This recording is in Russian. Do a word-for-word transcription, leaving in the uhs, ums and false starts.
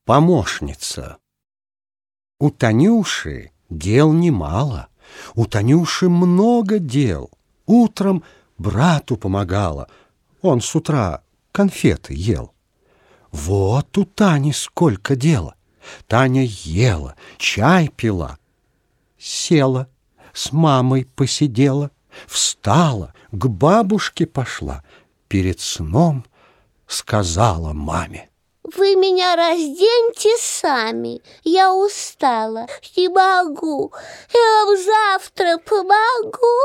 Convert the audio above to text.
Помощница. У Танюши дел немало, у Танюши много дел. Утром брату помогала, он с утра конфеты ел. Вот у Тани сколько дела. Таня ела, чай пила, села, с мамой посидела, встала, к бабушке пошла, перед сном сказала маме: «Вы меня разденьте сами, я устала, не могу, я вам завтра помогу».